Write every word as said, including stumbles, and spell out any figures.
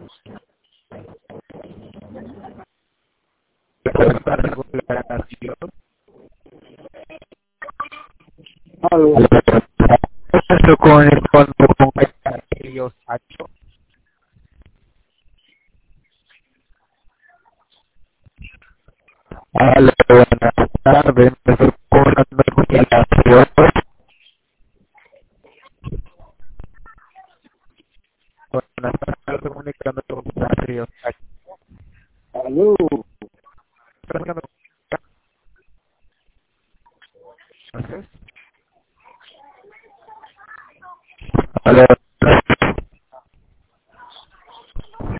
regulación. Aló. Eso con el fondo con aquellos hachos. Aló, buenas tardes, me estoy cobrando la